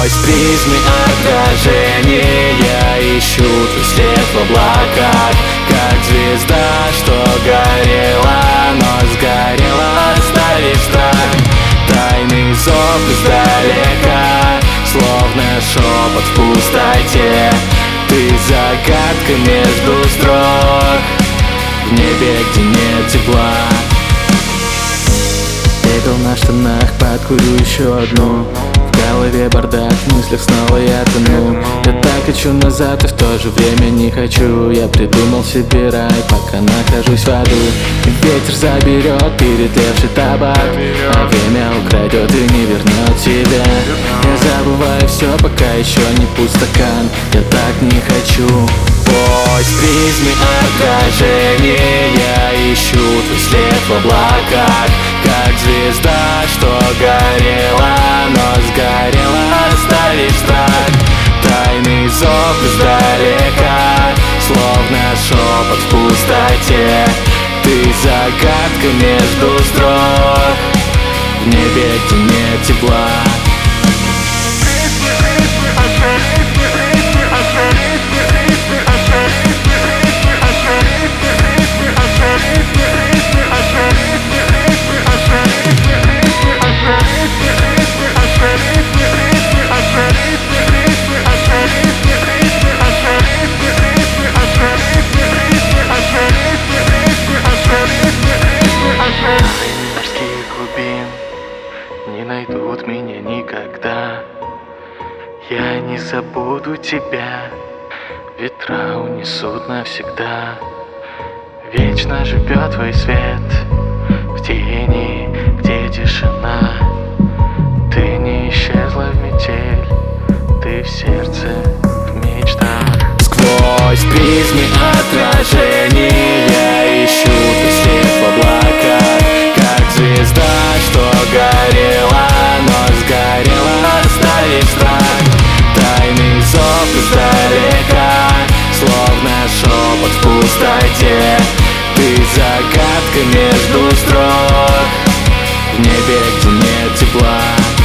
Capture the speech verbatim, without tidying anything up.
Сквозь призмы отражения я ищу твой след в облаках, как звезда, что горела, но сгорела, оставив страх. Тайный зов издалека, словно шепот в пустоте. Ты загадка между строк, в небе, где нет тепла. Пепел на штанах, подкурю еще одну. В голове бардак, в мыслях снова я тону. Я так хочу назад и в то же время не хочу. Я придумал себе рай, пока нахожусь в аду. И ветер заберет перетлевший табак, а время украдет и не вернет тебя. Я забываю все, пока еще не пуст стакан. Я так не хочу. Сквозь призмы отражения я ищу твой след в облаках, как звезда, что горела, но сгорела, оставив страх. Тайный зов издалека, словно шепот в пустоте. Ты загадка между строк, в небе, где нет тепла. Не найдут меня никогда. Я не забуду тебя, ветра унесут навсегда. Вечно живет твой свет в тени, где тишина. Ты не исчезла в метель, ты в сердце, в мечтах. Сквозь призмы отражения я ищу твой след в облаках, как звезда, что горела, но сгорела, оставив страх. Тайный зов издалека, словно шепот в пустоте. Ты загадка между строк, в небе, где нет тепла.